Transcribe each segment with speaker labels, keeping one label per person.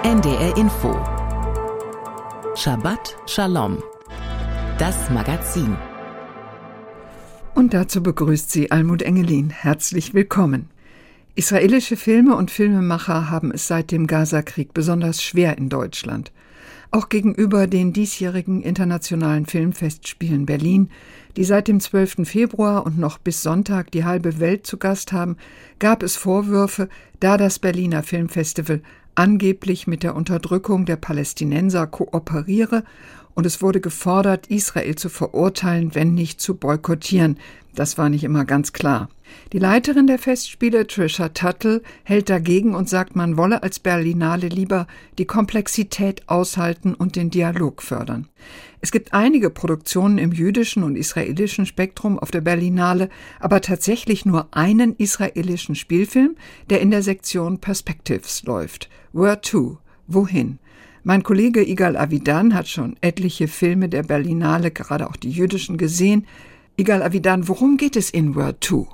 Speaker 1: NDR Info. Shabbat Shalom. Das Magazin.
Speaker 2: Und dazu begrüßt sie Almut Engelin. Herzlich willkommen. Israelische Filme und Filmemacher haben es seit dem Gaza-Krieg besonders schwer in Deutschland. Auch gegenüber den diesjährigen internationalen Filmfestspielen Berlin, die seit dem 12. Februar und noch bis Sonntag die halbe Welt zu Gast haben, gab es Vorwürfe, da das Berliner Filmfestival angeblich mit der Unterdrückung der Palästinenser kooperiere, und es wurde gefordert, Israel zu verurteilen, wenn nicht zu boykottieren. Das war nicht immer ganz klar. Die Leiterin der Festspiele, Trisha Tuttle, hält dagegen und sagt, man wolle als Berlinale lieber die Komplexität aushalten und den Dialog fördern. Es gibt einige Produktionen im jüdischen und israelischen Spektrum auf der Berlinale, aber tatsächlich nur einen israelischen Spielfilm, der in der Sektion Perspectives läuft. Where to? Wohin? Mein Kollege Igal Avidan hat schon etliche Filme der Berlinale, gerade auch die jüdischen, gesehen. Igal Avidan, worum geht es in Where to?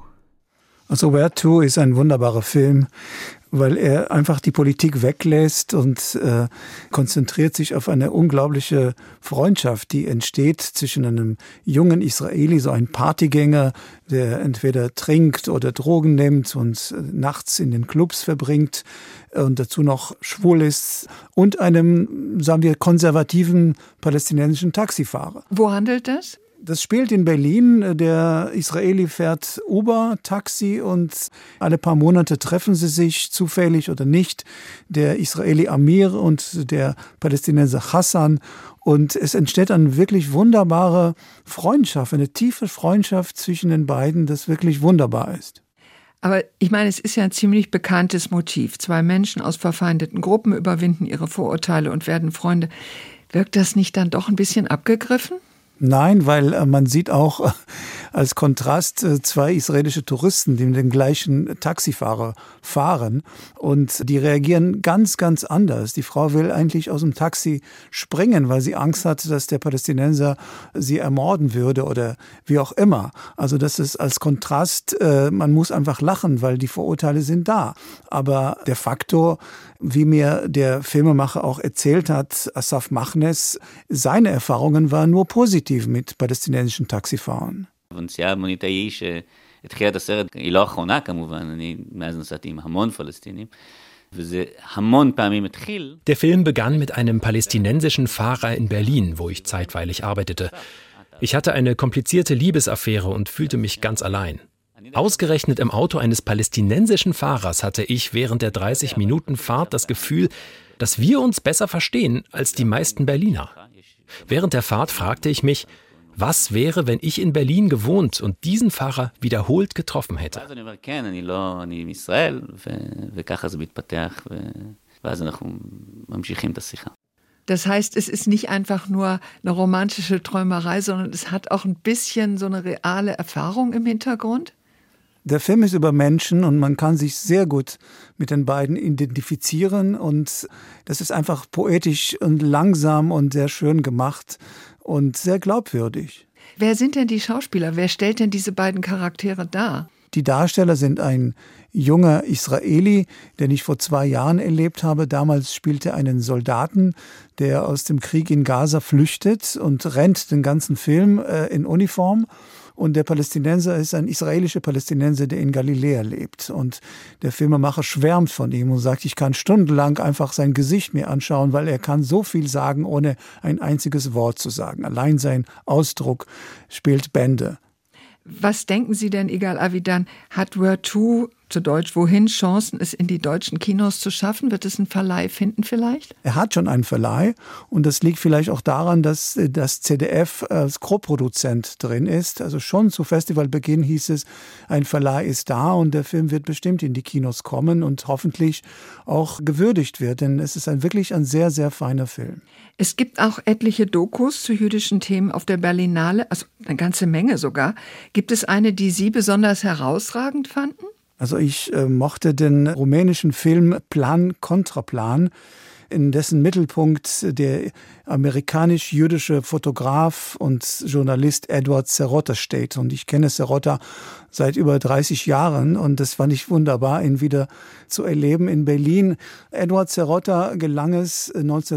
Speaker 3: Also Where to ist ein wunderbarer Film, weil er einfach die Politik weglässt und konzentriert sich auf eine unglaubliche Freundschaft, die entsteht zwischen einem jungen Israeli, so ein Partygänger, der entweder trinkt oder Drogen nimmt und nachts in den Clubs verbringt und dazu noch schwul ist, und einem, sagen wir, konservativen palästinensischen Taxifahrer.
Speaker 2: Wo handelt das?
Speaker 3: Das spielt in Berlin. Der Israeli fährt Uber, Taxi, und alle paar Monate treffen sie sich, zufällig oder nicht, der Israeli Amir und der Palästinenser Hassan. Und es entsteht eine wirklich wunderbare Freundschaft, eine tiefe Freundschaft zwischen den beiden, das wirklich wunderbar ist.
Speaker 2: Aber ich meine, es ist ja ein ziemlich bekanntes Motiv. Zwei Menschen aus verfeindeten Gruppen überwinden ihre Vorurteile und werden Freunde. Wirkt das nicht dann doch ein bisschen abgegriffen?
Speaker 3: Nein, weil man sieht auch als Kontrast zwei israelische Touristen, die mit dem gleichen Taxifahrer fahren, und die reagieren ganz, ganz anders. Die Frau will eigentlich aus dem Taxi springen, weil sie Angst hat, dass der Palästinenser sie ermorden würde oder wie auch immer. Also das ist als Kontrast, man muss einfach lachen, weil die Vorurteile sind da. Aber der Faktor, wie mir der Filmemacher auch erzählt hat, Asaf Machnes, seine Erfahrungen waren nur positiv mit palästinensischen Taxifahrern.
Speaker 4: בנסיעה המונית ההיא שהתחילה את הסרט, היא לא האחרונה כמובן, אני מאז נסעתי עם המון פלסטינים, וזה המון פעמים התחיל.
Speaker 5: Der Film begann mit einem palästinensischen Fahrer in Berlin, wo ich zeitweilig arbeitete. Ich hatte eine komplizierte Liebesaffäre und fühlte mich ganz allein. Ausgerechnet im Auto eines palästinensischen Fahrers hatte ich während der 30 Minuten Fahrt das Gefühl, dass wir uns besser verstehen als die meisten Berliner. Während der Fahrt fragte ich mich, was wäre, wenn ich in Berlin gewohnt und diesen Fahrer wiederholt getroffen hätte?
Speaker 2: Das heißt, es ist nicht einfach nur eine romantische Träumerei, sondern es hat auch ein bisschen so eine reale Erfahrung im Hintergrund?
Speaker 3: Der Film ist über Menschen und man kann sich sehr gut mit den beiden identifizieren, und das ist einfach poetisch und langsam und sehr schön gemacht und sehr glaubwürdig.
Speaker 2: Wer sind denn die Schauspieler? Wer stellt denn diese beiden Charaktere dar?
Speaker 3: Die Darsteller sind ein junger Israeli, den ich vor 2 Jahren erlebt habe. Damals spielte er einen Soldaten, der aus dem Krieg in Gaza flüchtet und rennt den ganzen Film in Uniform. Und der Palästinenser ist ein israelischer Palästinenser, der in Galiläa lebt. Und der Filmemacher schwärmt von ihm und sagt, ich kann stundenlang einfach sein Gesicht mir anschauen, weil er kann so viel sagen, ohne ein einziges Wort zu sagen. Allein sein Ausdruck spielt Bände.
Speaker 2: Was denken Sie denn, Igal Avidan, hat Where to, zu Deutsch Wohin, Chancen, es in die deutschen Kinos zu schaffen? Wird es einen Verleih finden vielleicht?
Speaker 3: Er hat schon einen Verleih, und das liegt vielleicht auch daran, dass das ZDF als Co-Produzent drin ist. Also schon zu Festivalbeginn hieß es, ein Verleih ist da und der Film wird bestimmt in die Kinos kommen und hoffentlich auch gewürdigt wird, denn es ist wirklich ein sehr, sehr feiner Film.
Speaker 2: Es gibt auch etliche Dokus zu jüdischen Themen auf der Berlinale, also eine ganze Menge sogar. Gibt es eine, die Sie besonders herausragend fanden?
Speaker 3: Also ich mochte den rumänischen Film Plan Kontraplan. in dessen Mittelpunkt der amerikanisch-jüdische Fotograf und Journalist Edward Serota steht. Und ich kenne Serota seit über 30 Jahren und das fand ich wunderbar, ihn wieder zu erleben in Berlin. Edward Serota gelang es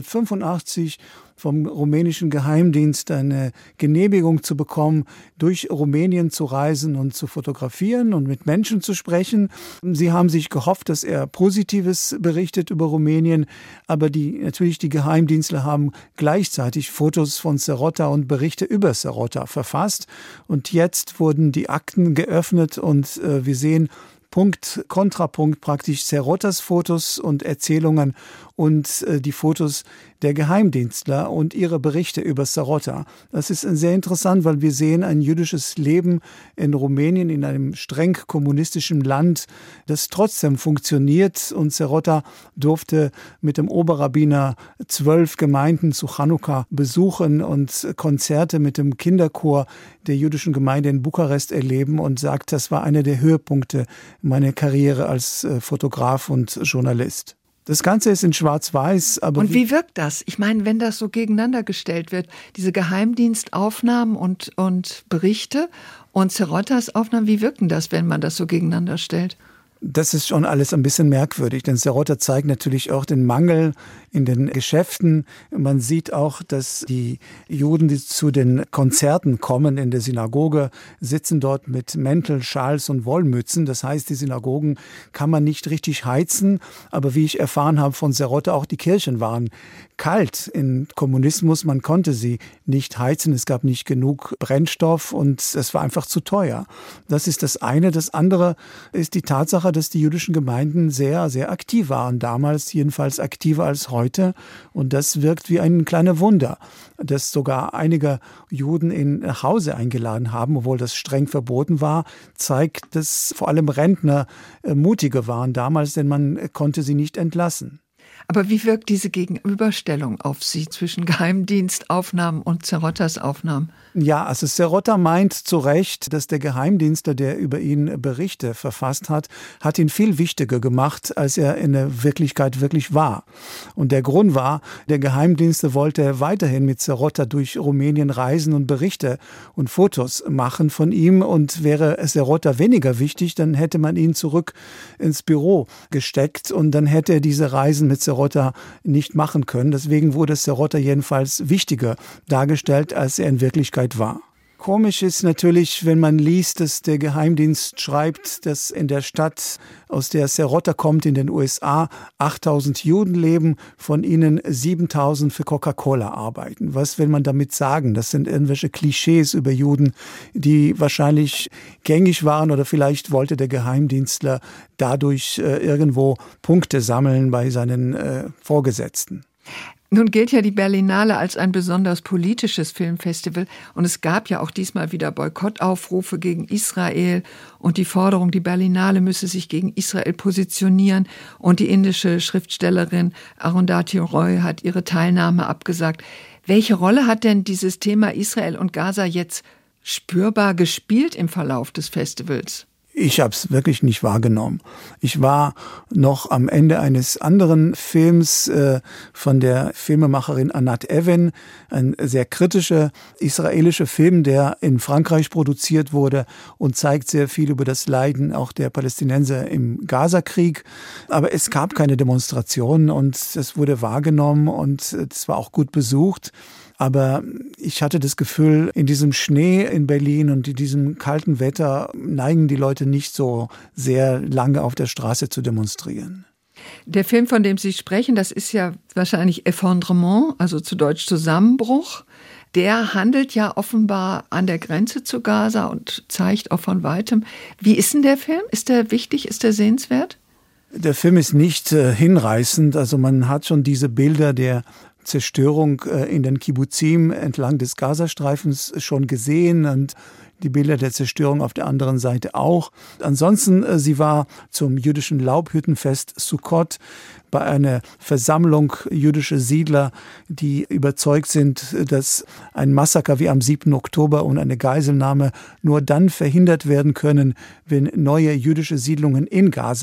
Speaker 3: 1985 vom rumänischen Geheimdienst eine Genehmigung zu bekommen, durch Rumänien zu reisen und zu fotografieren und mit Menschen zu sprechen. Sie haben sich gehofft, dass er Positives berichtet über Rumänien, aber natürlich die Geheimdienstler haben gleichzeitig Fotos von Serota und Berichte über Serota verfasst. Und jetzt wurden die Akten geöffnet und wir sehen Punkt, Kontrapunkt praktisch Serotas Fotos und Erzählungen und die Fotos der Geheimdienstler und ihre Berichte über Serota. Das ist sehr interessant, weil wir sehen ein jüdisches Leben in Rumänien, in einem streng kommunistischen Land, das trotzdem funktioniert. Und Serota durfte mit dem Oberrabbiner 12 Gemeinden zu Chanukka besuchen und Konzerte mit dem Kinderchor der jüdischen Gemeinde in Bukarest erleben und sagt, das war einer der Höhepunkte meiner Karriere als Fotograf und Journalist. Das Ganze ist in Schwarz-Weiß.
Speaker 2: Und wie wirkt das? Ich meine, wenn das so gegeneinander gestellt wird, diese Geheimdienstaufnahmen und Berichte und Serotas Aufnahmen, wie wirken das, wenn man das so gegeneinander stellt?
Speaker 3: Das ist schon alles ein bisschen merkwürdig, denn Serota zeigt natürlich auch den Mangel in den Geschäften. Man sieht auch, dass die Juden, die zu den Konzerten kommen in der Synagoge, sitzen dort mit Mäntel, Schals und Wollmützen. Das heißt, die Synagogen kann man nicht richtig heizen. Aber wie ich erfahren habe von Serota, auch die Kirchen waren kalt im Kommunismus. Man konnte sie nicht heizen. Es gab nicht genug Brennstoff und es war einfach zu teuer. Das ist das eine. Das andere ist die Tatsache, dass die jüdischen Gemeinden sehr, sehr aktiv waren. Damals jedenfalls aktiver als heute. Und das wirkt wie ein kleines Wunder, dass sogar einige Juden nach Hause eingeladen haben, obwohl das streng verboten war, zeigt, dass vor allem Rentner mutiger waren damals, denn man konnte sie nicht entlassen.
Speaker 2: Aber wie wirkt diese Gegenüberstellung auf Sie zwischen Geheimdienstaufnahmen und Serotas Aufnahmen?
Speaker 3: Ja, also Serota meint zu Recht, dass der Geheimdienstler, der über ihn Berichte verfasst hat ihn viel wichtiger gemacht, als er in der Wirklichkeit wirklich war. Und der Grund war, der Geheimdienstler wollte weiterhin mit Serota durch Rumänien reisen und Berichte und Fotos machen von ihm. Und wäre Serota weniger wichtig, dann hätte man ihn zurück ins Büro gesteckt und dann hätte er diese Reisen mit Serota nicht machen können. Deswegen wurde Serota jedenfalls wichtiger dargestellt, als er in Wirklichkeit war. Komisch ist natürlich, wenn man liest, dass der Geheimdienst schreibt, dass in der Stadt, aus der Serota kommt, in den USA, 8.000 Juden leben, von ihnen 7.000 für Coca-Cola arbeiten. Was will man damit sagen? Das sind irgendwelche Klischees über Juden, die wahrscheinlich gängig waren oder vielleicht wollte der Geheimdienstler dadurch irgendwo Punkte sammeln bei seinen Vorgesetzten.
Speaker 2: Nun gilt ja die Berlinale als ein besonders politisches Filmfestival und es gab ja auch diesmal wieder Boykottaufrufe gegen Israel und die Forderung, die Berlinale müsse sich gegen Israel positionieren und die indische Schriftstellerin Arundhati Roy hat ihre Teilnahme abgesagt. Welche Rolle hat denn dieses Thema Israel und Gaza jetzt spürbar gespielt im Verlauf des Festivals?
Speaker 3: Ich habe es wirklich nicht wahrgenommen. Ich war noch am Ende eines anderen Films von der Filmemacherin Anat Ewen, ein sehr kritischer israelischer Film, der in Frankreich produziert wurde und zeigt sehr viel über das Leiden auch der Palästinenser im Gazakrieg. Aber es gab keine Demonstrationen und es wurde wahrgenommen und es war auch gut besucht. Aber ich hatte das Gefühl, in diesem Schnee in Berlin und in diesem kalten Wetter neigen die Leute nicht so sehr lange auf der Straße zu demonstrieren.
Speaker 2: Der Film, von dem Sie sprechen, das ist ja wahrscheinlich Effondrement, also zu Deutsch Zusammenbruch. Der handelt ja offenbar an der Grenze zu Gaza und zeigt auch von Weitem. Wie ist denn der Film? Ist der wichtig? Ist der sehenswert?
Speaker 3: Der Film ist nicht hinreißend. Also man hat schon diese Bilder der Zerstörung in den Kibbuzim entlang des Gazastreifens schon gesehen und die Bilder der Zerstörung auf der anderen Seite auch. Ansonsten, sie war zum jüdischen Laubhüttenfest Sukkot bei einer Versammlung jüdischer Siedler, die überzeugt sind, dass ein Massaker wie am 7. Oktober und eine Geiselnahme nur dann verhindert werden können, wenn neue jüdische Siedlungen in Gaza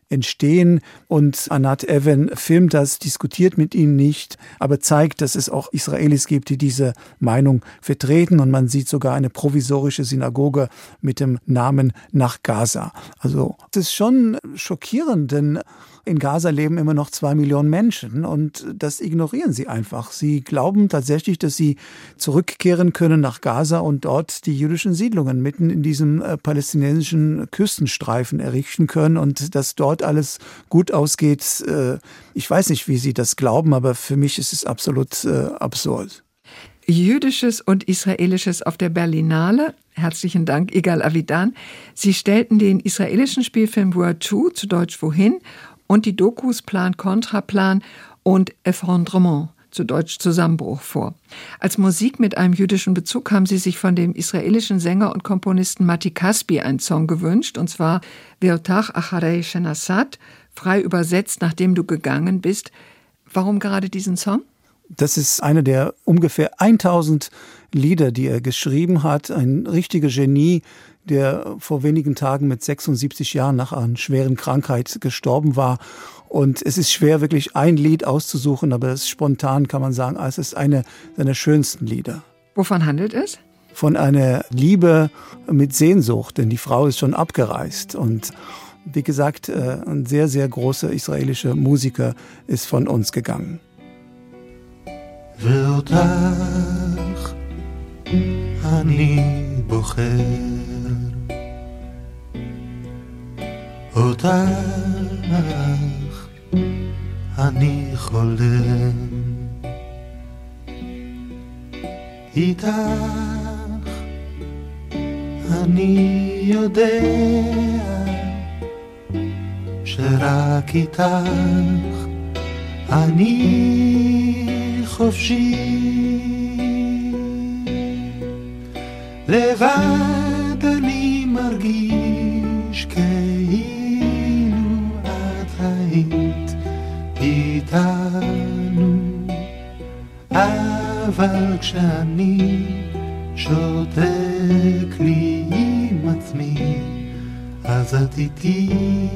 Speaker 3: entstehen. Und Anat Ewen filmt das, diskutiert mit ihnen nicht, aber zeigt, dass es auch Israelis gibt, die diese Meinung vertreten. Und man sieht sogar eine provisorische Synagoge mit dem Namen nach Gaza. Also es ist schon schockierend, denn in Gaza leben immer noch 2 Millionen Menschen und das ignorieren sie einfach. Sie glauben tatsächlich, dass sie zurückkehren können nach Gaza und dort die jüdischen Siedlungen mitten in diesem palästinensischen Küstenstreifen errichten können und dass dort alles gut ausgeht. Ich weiß nicht, wie sie das glauben, aber für mich ist es absolut absurd.
Speaker 2: Jüdisches und Israelisches auf der Berlinale. Herzlichen Dank, Igal Avidan. Sie stellten den israelischen Spielfilm Word To, zu Deutsch Wohin, und die Dokus Plan, Kontraplan und Effondrement, zu Deutsch Zusammenbruch, vor. Als Musik mit einem jüdischen Bezug haben Sie sich von dem israelischen Sänger und Komponisten Matti Caspi einen Song gewünscht, und zwar Ve'otach acharei shenasat, frei übersetzt, nachdem du gegangen bist. Warum gerade diesen Song?
Speaker 3: Das ist einer der ungefähr 1000 Lieder, die er geschrieben hat. Ein richtiger Genie, der vor wenigen Tagen mit 76 Jahren nach einer schweren Krankheit gestorben war. Und es ist schwer, wirklich ein Lied auszusuchen, aber spontan kann man sagen, es ist eine seiner schönsten Lieder.
Speaker 2: Wovon handelt es?
Speaker 3: Von einer Liebe mit Sehnsucht, denn die Frau ist schon abgereist. Und wie gesagt, ein sehr, sehr großer israelischer Musiker ist von uns gegangen.
Speaker 6: ואותך אני בוחר, אותך אני חולם, איתך אני יודע שרק איתך אני חופשי, לבד אני מרגיש כאילו את היית איתנו, אבל כשאני שותק לי עם עצמי אז את איתי,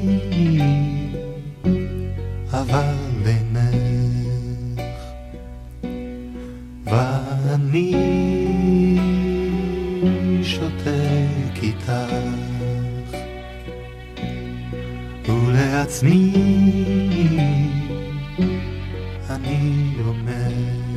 Speaker 6: אבל אינך ואני שותק איתך ולעצמי אני אומר.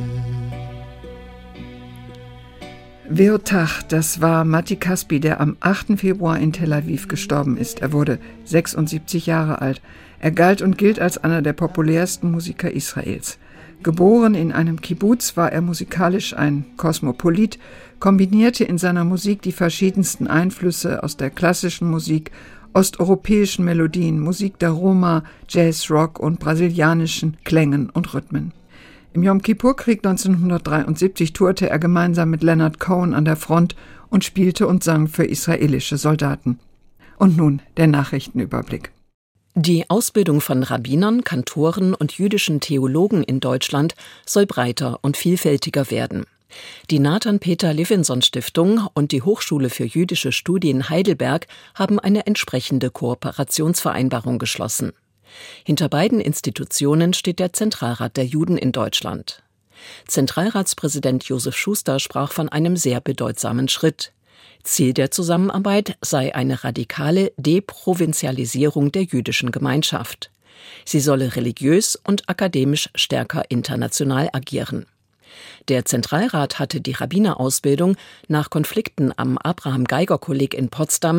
Speaker 2: Ve'otach, das war Matti Caspi, der am 8. Februar in Tel Aviv gestorben ist. Er wurde 76 Jahre alt. Er galt und gilt als einer der populärsten Musiker Israels. Geboren in einem Kibbuz, war er musikalisch ein Kosmopolit, kombinierte in seiner Musik die verschiedensten Einflüsse aus der klassischen Musik, osteuropäischen Melodien, Musik der Roma, Jazz, Rock und brasilianischen Klängen und Rhythmen. Im Jom-Kippur-Krieg 1973 tourte er gemeinsam mit Leonard Cohen an der Front und spielte und sang für israelische Soldaten. Und nun der Nachrichtenüberblick.
Speaker 1: Die Ausbildung von Rabbinern, Kantoren und jüdischen Theologen in Deutschland soll breiter und vielfältiger werden. Die Nathan-Peter-Levinson-Stiftung und die Hochschule für jüdische Studien Heidelberg haben eine entsprechende Kooperationsvereinbarung geschlossen. Hinter beiden Institutionen steht der Zentralrat der Juden in Deutschland. Zentralratspräsident Josef Schuster sprach von einem sehr bedeutsamen Schritt. Ziel der Zusammenarbeit sei eine radikale Deprovinzialisierung der jüdischen Gemeinschaft. Sie solle religiös und akademisch stärker international agieren. Der Zentralrat hatte die Rabbinerausbildung nach Konflikten am Abraham-Geiger-Kolleg in Potsdam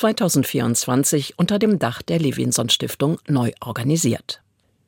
Speaker 1: 2024 unter dem Dach der Levinson-Stiftung neu organisiert.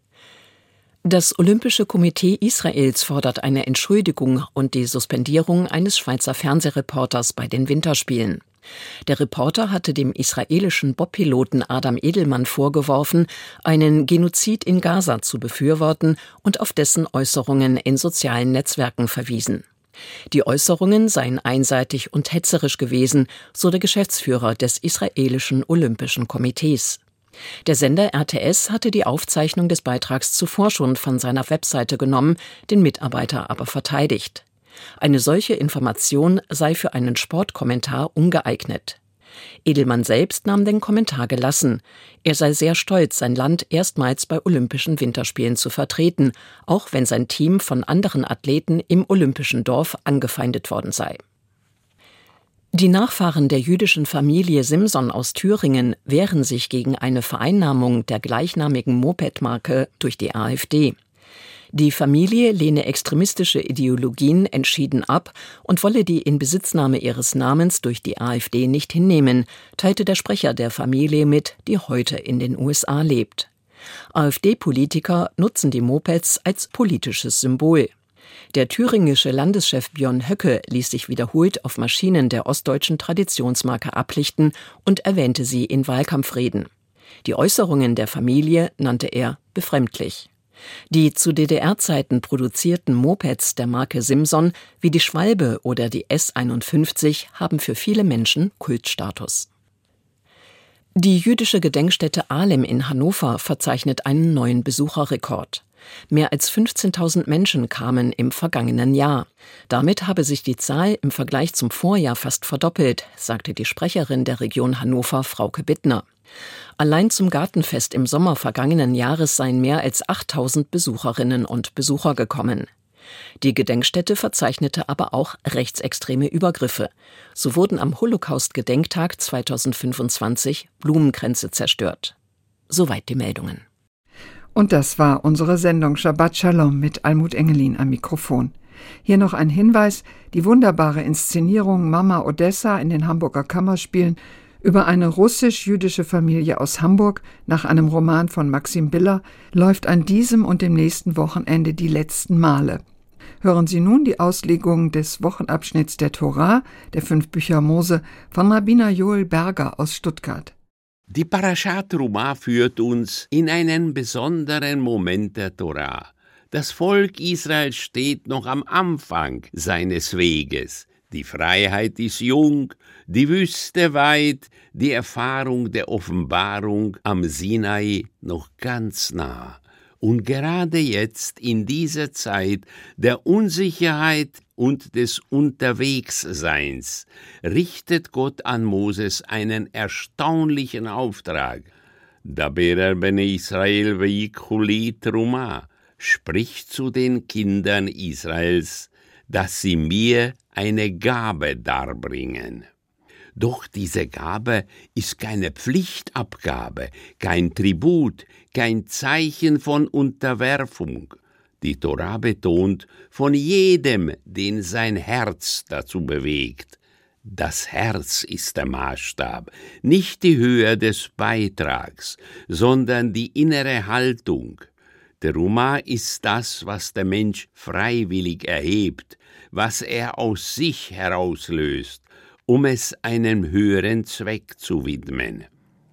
Speaker 1: Das Olympische Komitee Israels fordert eine Entschuldigung und die Suspendierung eines Schweizer Fernsehreporters bei den Winterspielen. Der Reporter hatte dem israelischen Bobpiloten Adam Edelmann vorgeworfen, einen Genozid in Gaza zu befürworten und auf dessen Äußerungen in sozialen Netzwerken verwiesen. Die Äußerungen seien einseitig und hetzerisch gewesen, so der Geschäftsführer des israelischen Olympischen Komitees. Der Sender RTS hatte die Aufzeichnung des Beitrags zuvor schon von seiner Webseite genommen, den Mitarbeiter aber verteidigt. Eine solche Information sei für einen Sportkommentar ungeeignet. Edelmann selbst nahm den Kommentar gelassen. Er sei sehr stolz, sein Land erstmals bei Olympischen Winterspielen zu vertreten, auch wenn sein Team von anderen Athleten im Olympischen Dorf angefeindet worden sei. Die Nachfahren der jüdischen Familie Simson aus Thüringen wehren sich gegen eine Vereinnahmung der gleichnamigen Moped-Marke durch die AfD. Die Familie lehne extremistische Ideologien entschieden ab und wolle die Inbesitznahme ihres Namens durch die AfD nicht hinnehmen, teilte der Sprecher der Familie mit, die heute in den USA lebt. AfD-Politiker nutzen die Mopeds als politisches Symbol. Der thüringische Landeschef Björn Höcke ließ sich wiederholt auf Maschinen der ostdeutschen Traditionsmarke ablichten und erwähnte sie in Wahlkampfreden. Die Äußerungen der Familie nannte er befremdlich. Die zu DDR-Zeiten produzierten Mopeds der Marke Simson, wie die Schwalbe oder die S51, haben für viele Menschen Kultstatus. Die jüdische Gedenkstätte Ahlem in Hannover verzeichnet einen neuen Besucherrekord. Mehr als 15.000 Menschen kamen im vergangenen Jahr. Damit habe sich die Zahl im Vergleich zum Vorjahr fast verdoppelt, sagte die Sprecherin der Region Hannover, Frauke Bittner. Allein zum Gartenfest im Sommer vergangenen Jahres seien mehr als 8.000 Besucherinnen und Besucher gekommen. Die Gedenkstätte verzeichnete aber auch rechtsextreme Übergriffe. So wurden am Holocaust-Gedenktag 2025 Blumenkränze zerstört. Soweit die Meldungen.
Speaker 2: Und das war unsere Sendung Shabbat Shalom mit Almut Engelin am Mikrofon. Hier noch ein Hinweis: Die wunderbare Inszenierung Mama Odessa in den Hamburger Kammerspielen über eine russisch-jüdische Familie aus Hamburg nach einem Roman von Maxim Biller läuft an diesem und dem nächsten Wochenende die letzten Male. Hören Sie nun die Auslegung des Wochenabschnitts der Torah, der 5 Bücher Mose, von Rabbiner Joel Berger aus Stuttgart.
Speaker 7: Die Parashat Terumah führt uns in einen besonderen Moment der Torah. Das Volk Israel steht noch am Anfang seines Weges. Die Freiheit ist jung, die Wüste weit, die Erfahrung der Offenbarung am Sinai noch ganz nah. Und gerade jetzt, in dieser Zeit der Unsicherheit und des Unterwegsseins, richtet Gott an Moses einen erstaunlichen Auftrag. Daber bene Israel veikhu li terumah, sprich zu den Kindern Israels, dass sie mir eine Gabe darbringen. Doch diese Gabe ist keine Pflichtabgabe, kein Tribut, kein Zeichen von Unterwerfung. Die Torah betont von jedem, den sein Herz dazu bewegt. Das Herz ist der Maßstab, nicht die Höhe des Beitrags, sondern die innere Haltung. Terumah ist das, was der Mensch freiwillig erhebt, was er aus sich herauslöst, um es einem höheren Zweck zu widmen.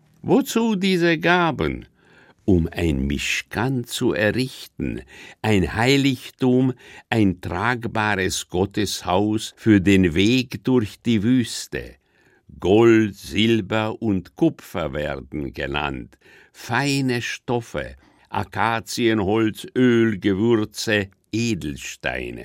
Speaker 7: Wozu diese Gaben? Um ein Mishkan zu errichten, ein Heiligtum, ein tragbares Gotteshaus für den Weg durch die Wüste. Gold, Silber und Kupfer werden genannt, feine Stoffe, Akazienholz, Öl, Gewürze, Edelsteine,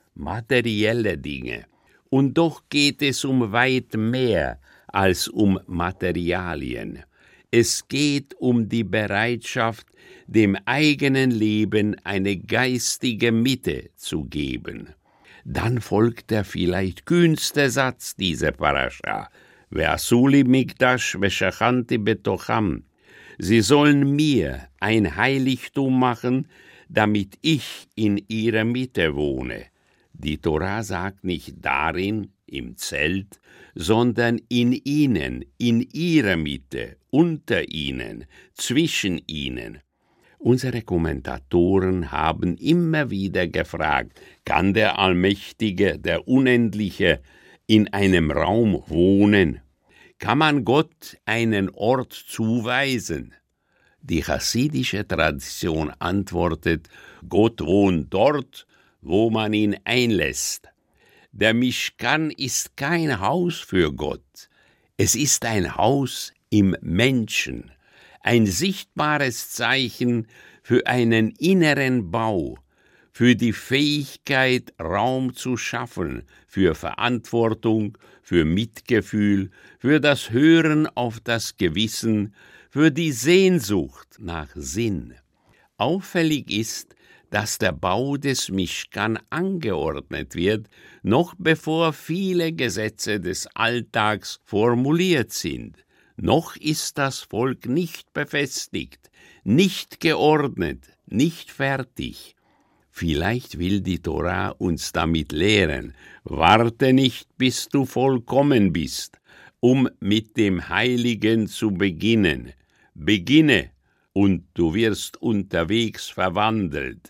Speaker 7: materielle Dinge. Und doch geht es um weit mehr als um Materialien. Es geht um die Bereitschaft, dem eigenen Leben eine geistige Mitte zu geben. Dann folgt der vielleicht kühnste Satz dieser Parascha: Ve'asu li mikdash ve'shachanti betocham. Sie sollen mir ein Heiligtum machen, damit ich in ihrer Mitte wohne. Die Torah sagt nicht darin, im Zelt, sondern in ihnen, in ihrer Mitte, unter ihnen, zwischen ihnen. Unsere Kommentatoren haben immer wieder gefragt, kann der Allmächtige, der Unendliche, in einem Raum wohnen? Kann man Gott einen Ort zuweisen? Die chassidische Tradition antwortet, Gott wohnt dort, wo man ihn einlässt. Der Mishkan ist kein Haus für Gott. Es ist ein Haus im Menschen, ein sichtbares Zeichen für einen inneren Bau, für die Fähigkeit, Raum zu schaffen, für Verantwortung, für Mitgefühl, für das Hören auf das Gewissen, für die Sehnsucht nach Sinn. Auffällig ist, dass der Bau des Mishkan angeordnet wird, noch bevor viele Gesetze des Alltags formuliert sind. Noch ist das Volk nicht befestigt, nicht geordnet, nicht fertig. Vielleicht will die Tora uns damit lehren: Warte nicht, bis du vollkommen bist, um mit dem Heiligen zu beginnen. Beginne, und du wirst unterwegs verwandelt.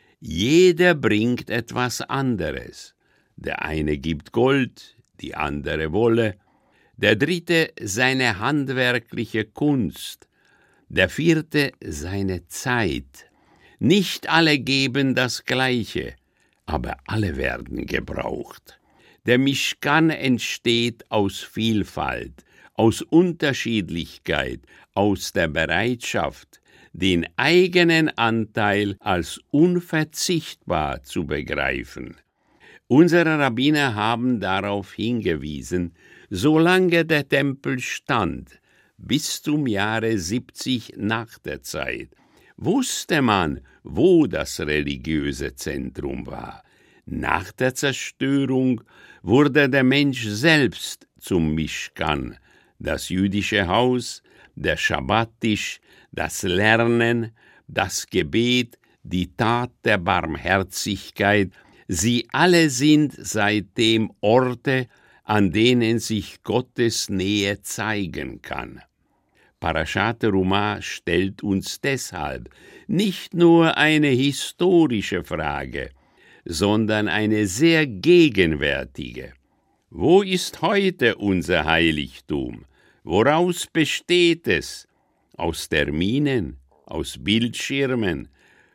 Speaker 7: Jeder bringt etwas anderes. Der eine gibt Gold, die andere Wolle, der dritte seine handwerkliche Kunst, der vierte seine Zeit. Nicht alle geben das Gleiche, aber alle werden gebraucht. Der Mishkan entsteht aus Vielfalt, aus Unterschiedlichkeit, aus der Bereitschaft, den eigenen Anteil als unverzichtbar zu begreifen. Unsere Rabbiner haben darauf hingewiesen, solange der Tempel stand, bis zum Jahre 70 nach der Zeit, wusste man, wo das religiöse Zentrum war. Nach der Zerstörung wurde der Mensch selbst zum Mishkan, das jüdische Haus, der Schabbattisch, das Lernen, das Gebet, die Tat der Barmherzigkeit, sie alle sind seitdem Orte, an denen sich Gottes Nähe zeigen kann. Parashat Terumah stellt uns deshalb nicht nur eine historische Frage, sondern eine sehr gegenwärtige. Wo ist heute unser Heiligtum? Woraus besteht es? Aus Terminen, aus Bildschirmen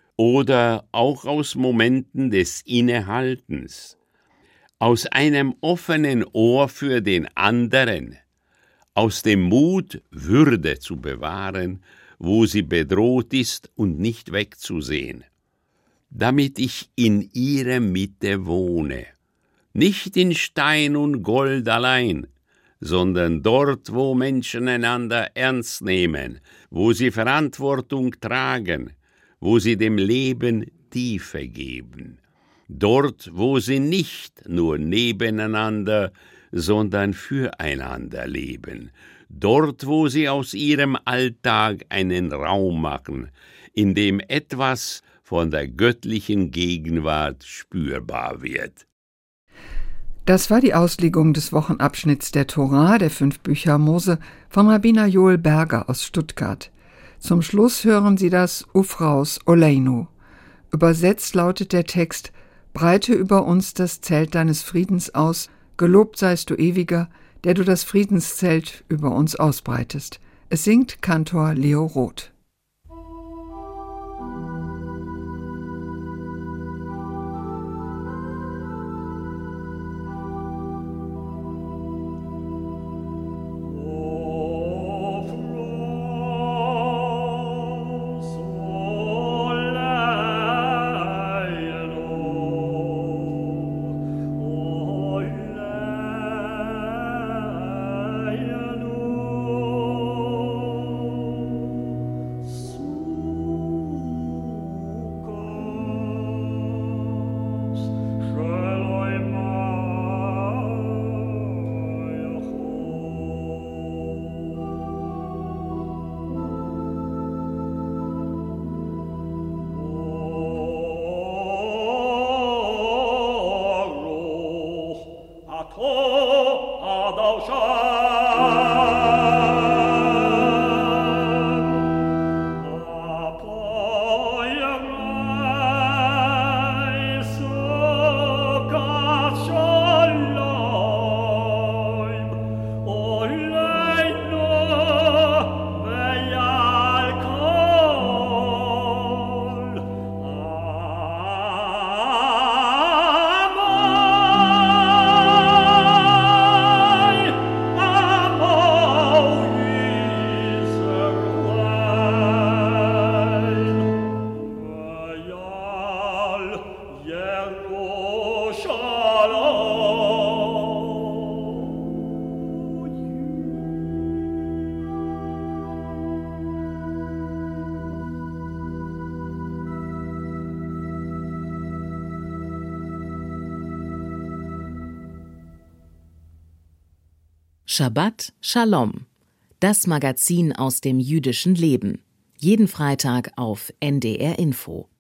Speaker 7: oder auch aus Momenten des Innehaltens, aus einem offenen Ohr für den anderen, aus dem Mut, Würde zu bewahren, wo sie bedroht ist und nicht wegzusehen, damit ich in ihrer Mitte wohne, nicht in Stein und Gold allein, sondern dort, wo Menschen einander ernst nehmen, wo sie Verantwortung tragen, wo sie dem Leben Tiefe geben, dort, wo sie nicht nur nebeneinander, sondern füreinander leben, dort, wo sie aus ihrem Alltag einen Raum machen, in dem etwas von der göttlichen Gegenwart spürbar wird.
Speaker 2: Das war die Auslegung des Wochenabschnitts der Tora, der 5 Bücher Mose, von Rabbiner Joel Berger aus Stuttgart. Zum Schluss hören Sie das Ufraus Oleinu. Übersetzt lautet der Text: Breite über uns das Zelt deines Friedens aus, gelobt seist du Ewiger, der du das Friedenszelt über uns ausbreitest. Es singt Kantor Leo Roth.
Speaker 8: Shabbat Shalom, das Magazin aus dem jüdischen Leben. Jeden Freitag auf NDR Info.